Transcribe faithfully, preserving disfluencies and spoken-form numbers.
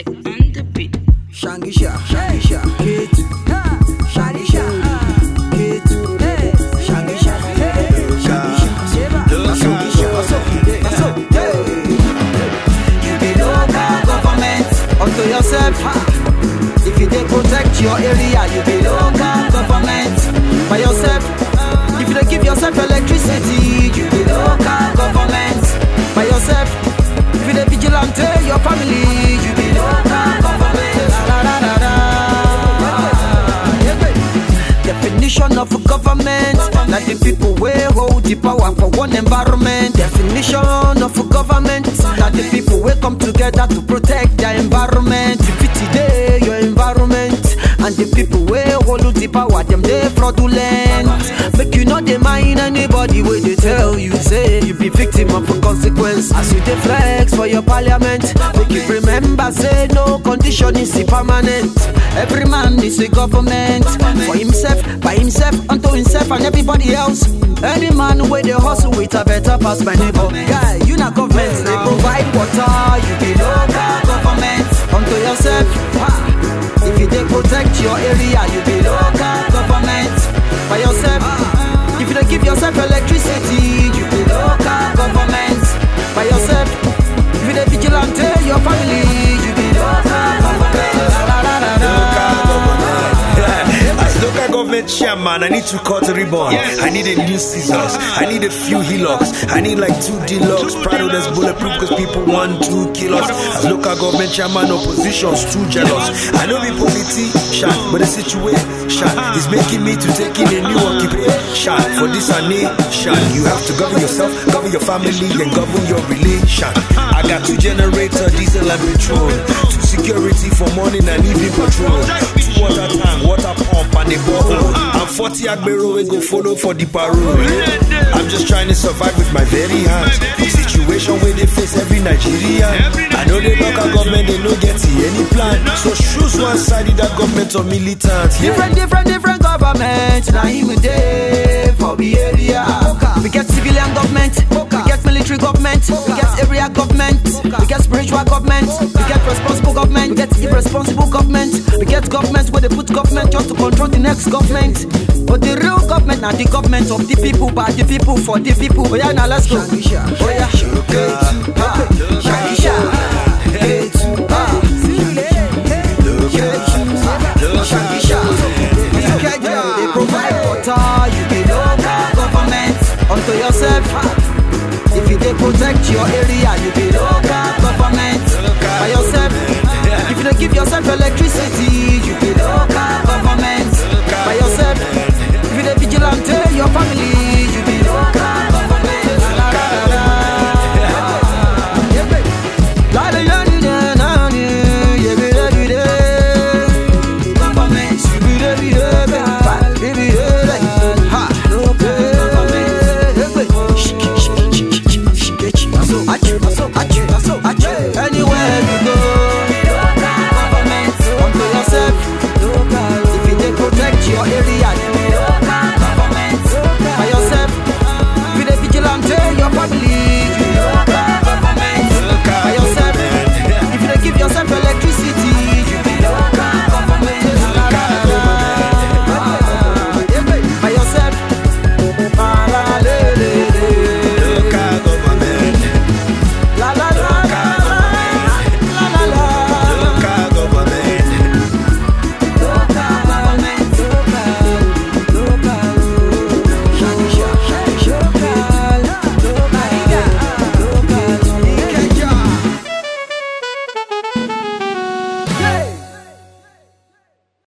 Classic on the beat. Shangy Sha, Shangy Sha, Kid, Shangy Sha, Kid, Shangy Sha, Shangy Sha, Shangy Sha. You be local government unto yourself. If you dey protect your area, you be local government by yourself. If you dey give yourself electricity, you be local government by yourself. If you dey vigilante your family, you be local government. La, la, la, la. Definition of a government, like the people wey hold the power for one environment. Definition of a government, like the people wey come together to protect their environment. If it dey your environment, and the people wey hold the power, them dey fraudulent. Make you not dey mind anybody wey dey tell you say you be victim of a consequence. As you dey flex for your parliament, make you remember say no condition is permanent. Every man is a government for himself, by himself, unto himself and everybody else. Any man wey dey hustle with a better pass my neighbor. Guy, you not government, they provide water. You be local government unto yourself. If you dey protect your area, you be local government by yourself. If you dey give yourself electricity, you be local government by yourself. If you dey vigilante your family, you be local government. As local government chairman, I need to cut a ribbon. I need a new scissors. I need a few hillocks. I need like two deluxe. Prado that's bulletproof because people want to kill us. As local government chairman, opposition's too jealous. I know the politician, but the situation is making me to take in a new occupation. For this I nation, you have to govern yourself, govern your family, and govern your relation. I got two generator, diesel and petrol. Two security for morning and evening patrol. Two water tank, water pump and a borehole. I'm forty Agbero we go follow for the parole. I'm just trying to survive with my very hands. The situation where they face every Nigerian. I know the local government they no get any plan. So choose one side of that government or militant. Yeah. Different, different, different governments. Now him a day for the area. We get civilian government, we get military government, we get area government, we get spiritual government, we get responsible government, we get irresponsible government, we get government where they put government just to control the next government. But the real government now the government of the people, by the people, for the people. Oh yeah, now let's go. Oh yeah, Shakisha, they provide water, you be local government unto yourself. If you dey protect your area,